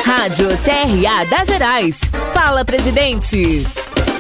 Rádio CRA das Gerais. Fala, presidente.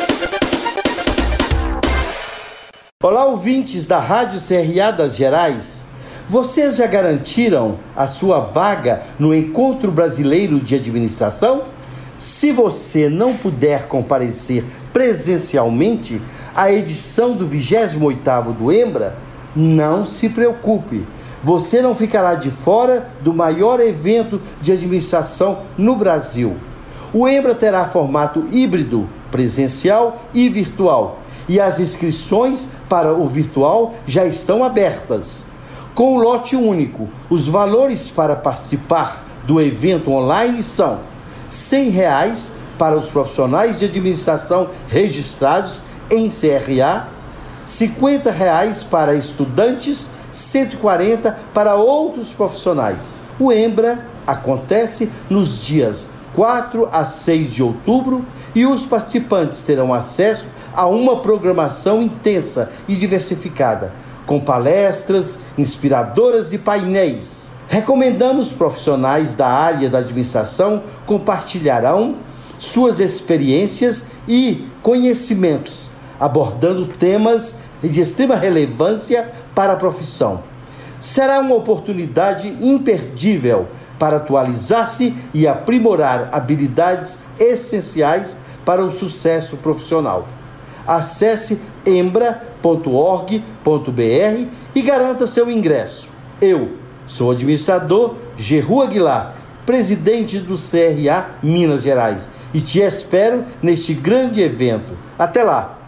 Olá, ouvintes da Rádio CRA das Gerais. Vocês já garantiram a sua vaga no Encontro Brasileiro de Administração? Se você não puder comparecer presencialmente à edição do 28º do EMBRA, não se preocupe. Você não ficará de fora do maior evento de administração no Brasil. O EMBRA terá formato híbrido, presencial e virtual, e as inscrições para o virtual já estão abertas. Com o lote único, os valores para participar do evento online são R$ 100 para os profissionais de administração registrados em CRA, R$ 50 para estudantes, R$ 140 para outros profissionais. O EMBRA acontece nos dias 4 a 6 de outubro e os participantes terão acesso a uma programação intensa e diversificada, com palestras inspiradoras e painéis. Recomendamos profissionais da área da administração compartilharão suas experiências e conhecimentos, abordando temas de extrema relevância para a profissão. Será uma oportunidade imperdível para atualizar-se e aprimorar habilidades essenciais para o sucesso profissional. Acesse embra.org.br e garanta seu ingresso. Eu sou o administrador Geru Aguilar, presidente do CRA Minas Gerais, e te espero neste grande evento. Até lá!